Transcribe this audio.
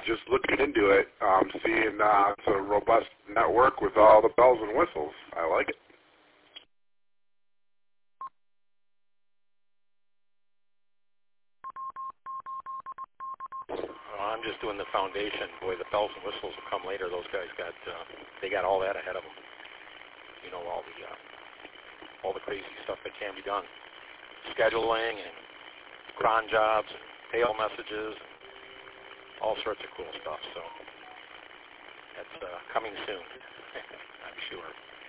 just looking into it, seeing it's a robust network with all the bells and whistles. I like it. I'm just doing the foundation. Boy, the bells and whistles will come later. Those guys they got all that ahead of them. You know, all the crazy stuff that can be done. Scheduling and cron jobs and tail messages and all sorts of cool stuff. So that's coming soon, I'm sure.